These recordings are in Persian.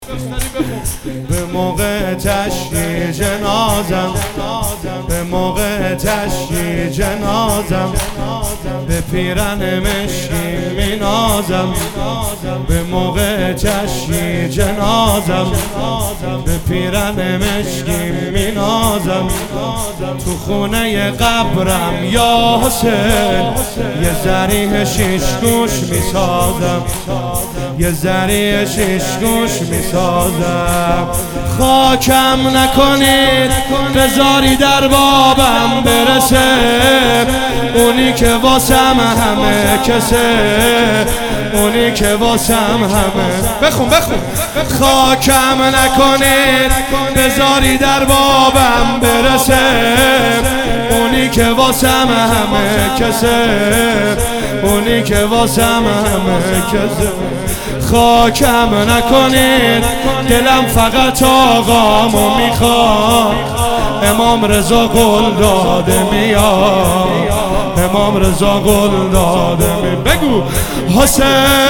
به موقع تشییع جنازم، به موقع تشییع جنازم، به پیرن مشکی می نازم. به موقع تشییع جنازم، به پیرن مشکی می نازم. تو خونه قبرم یا حسین یه ذریح شیش گوش می سازم، یه ذریح شیش گوش می سازم. خاکم نکنید بذاری در بابم برسه، اونی که واسم همه کسه، اونی که واسم همه. بخون خاکم نکنید بذاری در بابم برسه، اونی که واسم همه کسه، اونی که واسم همه کسه. خاکم نکنید دلم فقط آقامو میخواد. امام رضا قول داده میاد، امام رضا قول داده میاد. بگو حسین.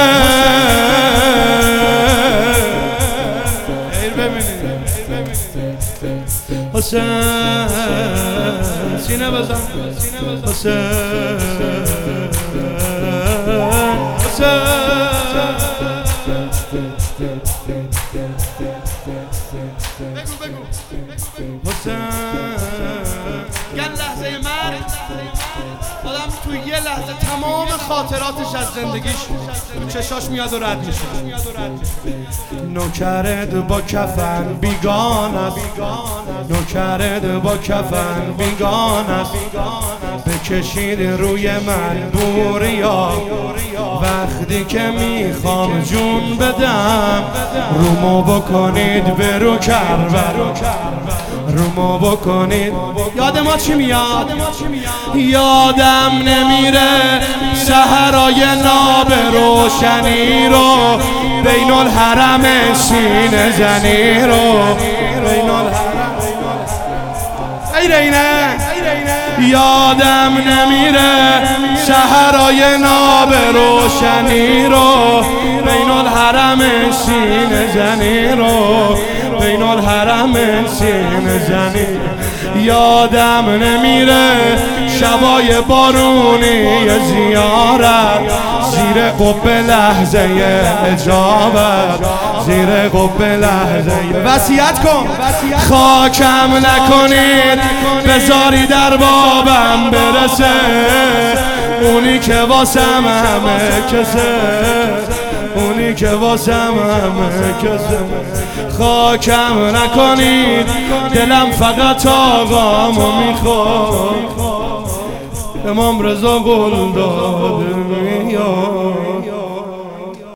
حسین سینه بزن، حسین حسین. یه لحظه مرگ آدم تو یه لحظه تمام خاطراتش از زندگیش تو چشاش میاد و رد میشه. نوکرت با کفن بیگان است، نوکرت با کفن بیگان است. بکشید روی من بوریا وقتی که میخوام جون بدم. رومو بکنید برو کربلا، رومو بکنید. یاد ما چی میاد؟ یادم نمیره سحرای ناب روشنی رو، بین الحرم سینه زنی رو، بین الحرم. ایرینه یادم نمیره سحرای ناب روشنی رو، بین الحرم سینه زنی رو، بین الحرم سینه زنی. یادم نمیره شبای بارونی زیارت، زیر قبه لحظه اجابت، زیر قبه لحظه. وصیت کن. خاکم نکنید بذاری در بابم برسه، اونی که واسم همه کسه، اونی که واسم همه کسه. خاکم نکنید دلم فقط آقامو میخواد. امام رضا قول داده میاد.